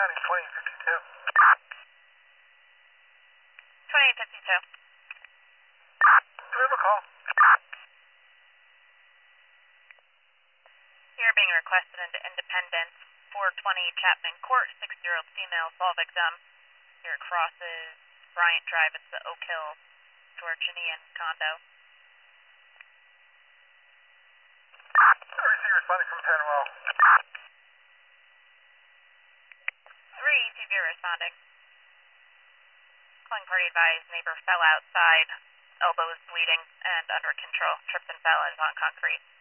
County 2052. 2052. Do we have a call? You're being requested into Independence, 420 Chapman Court, 6-year-old female fall victim. Your crosses Bryant Drive. It's the Oak Hill Georgian condo. Receiver responding from Panwell. 3, TV responding. Calling party advised, neighbor fell outside, elbows bleeding and under control, tripped and fell and is on concrete.